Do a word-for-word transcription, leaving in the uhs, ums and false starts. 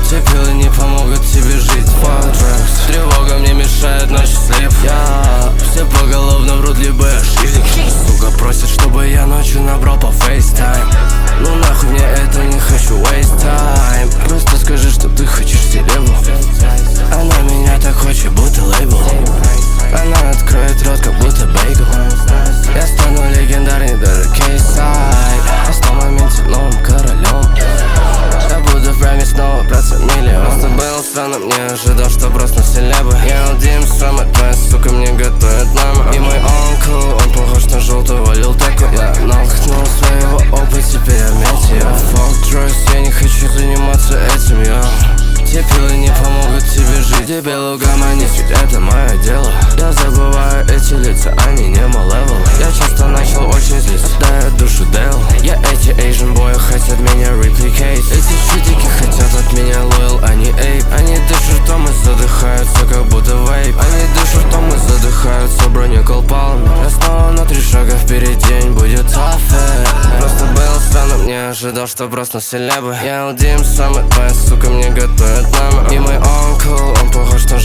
Те пилы не помогут тебе жить. Тревога мне мешает, но счастлив я. Все поголовно врут, либо я шизик. Сука просит, чтобы я ночью набрал по FaceTime. Ну нахуй мне это, не хочу waste time. Просто скажи, что ты хочешь селебу. Она меня так хочет, будто лейбл. Она откроет рот, как будто бейгл. Я стану легендарней, даже кейсайд. Я стал в моменте новым королем. Я буду в прайме снова, браться миллион. Просто был странным, не ожидал, что просто селебы. Я Дим сам, твоя сука мне готовит мама. И мой онкл, он похож на желтого лил таку. Я нахнул своего опыта, теперь я метео. Fuck drugs, я не хочу заниматься этим, я. Те пилы не помогут тебе жить. Дебил угомонись, ведь это мое дело. Я забываю эти лица, они не мой левел. Я часто начал очень злиться, отдаю душу Дейл. Я эти Asian boy хотят меня replicate. Эти чудики хотят от меня loyal, они эйп. Они дышат ртом и задыхаются, как будто вейп. Они дышат ртом и задыхаются бронеколпалами. Я снова на три шага вперед, день будет tough. Просто был странным, не ожидал, что просто селебы. Я Дим сам, твоя сука мне готовит мама. И мой онкл, он похож на